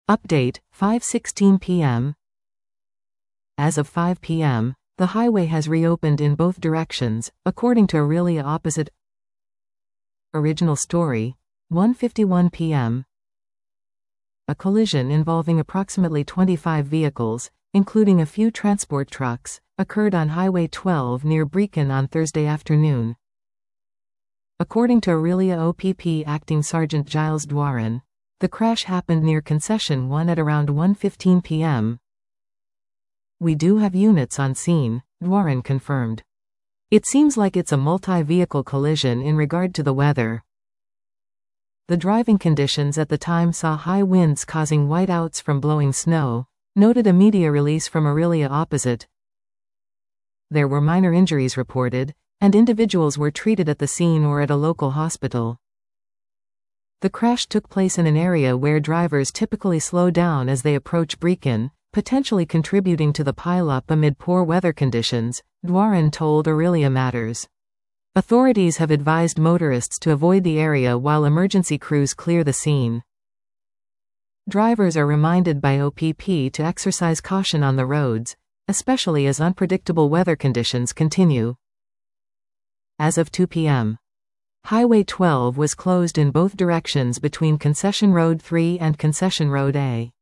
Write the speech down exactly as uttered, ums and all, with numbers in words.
Update, five sixteen p m As of five p m, the highway has reopened in both directions, according to Orillia Opposite. Original story, one fifty-one p m A collision involving approximately twenty-five vehicles, including a few transport trucks, occurred on Highway twelve near Brecon on Thursday afternoon. According to Orillia O P P Acting Sergeant Giles Dwaran, the crash happened near Concession one at around one fifteen p m We do have units on scene, Dwaran confirmed. It seems like it's a multi-vehicle collision in regard to the weather. The driving conditions at the time saw high winds causing whiteouts from blowing snow, noted a media release from Orillia Opposite. There were minor injuries reported, and individuals were treated at the scene or at a local hospital. The crash took place in an area where drivers typically slow down as they approach Brecon, potentially contributing to the pileup amid poor weather conditions, Dwaran told Orillia Matters. Authorities have advised motorists to avoid the area while emergency crews clear the scene. Drivers are reminded by O P P to exercise caution on the roads, especially as unpredictable weather conditions continue. As of two p m, Highway twelve was closed in both directions between Concession Road three and Concession Road A.